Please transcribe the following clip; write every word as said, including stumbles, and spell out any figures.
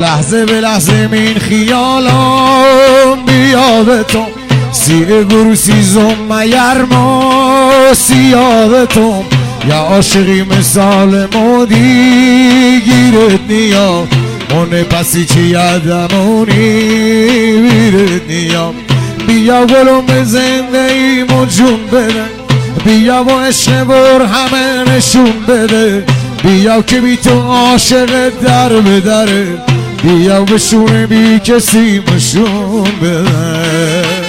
لحظه به لحظه من خیالم بیاد تو سی گروسیزم میرما سیاد تو یا عاشقی مثال مودی گیرت نیا اون پسی چی یادمونی بیرت نیا بیا گلوم به زنده ایمو جون بده بیا و عشق بر همه نشون بده بیا که بی تو عاشق در به دره بیا بشونه بی کسی مشون بده